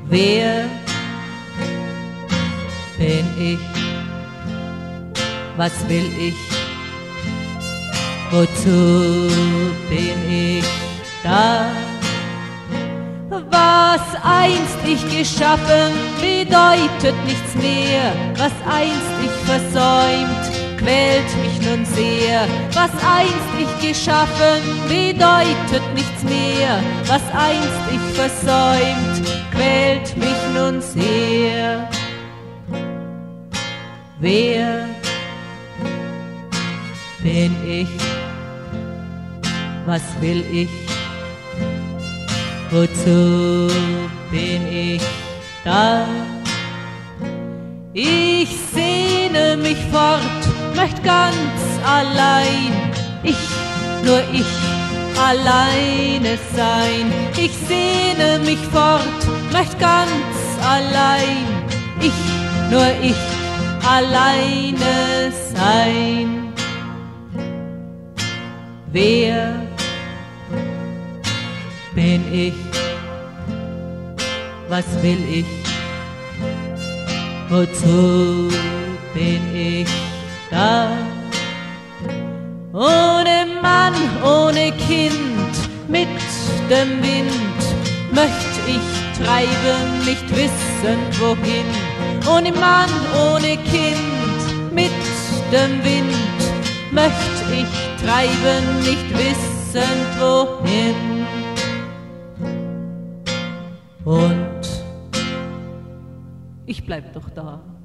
Wer bin ich? Was will ich? Wozu bin ich da? Was einst ich geschaffen, bedeutet nichts mehr. Was einst ich versäumt, quält mich nun sehr. Was einst ich geschaffen, bedeutet nichts mehr. Was einst ich versäumt, quält mich nun sehr. Wer bin ich? Was will ich? Wozu bin ich da? Ich sehne mich fort, möcht ganz allein, nur ich, alleine sein. Ich sehne mich fort, möcht ganz allein, nur ich, alleine sein. Wer bin ich? Was will ich? Wozu bin ich da? Ohne Mann, ohne Kind, mit dem Wind möcht ich treiben, nicht wissen wohin. Ohne Mann, ohne Kind, mit dem Wind möcht ich treiben, nicht wissend wohin. Und ich bleib doch da.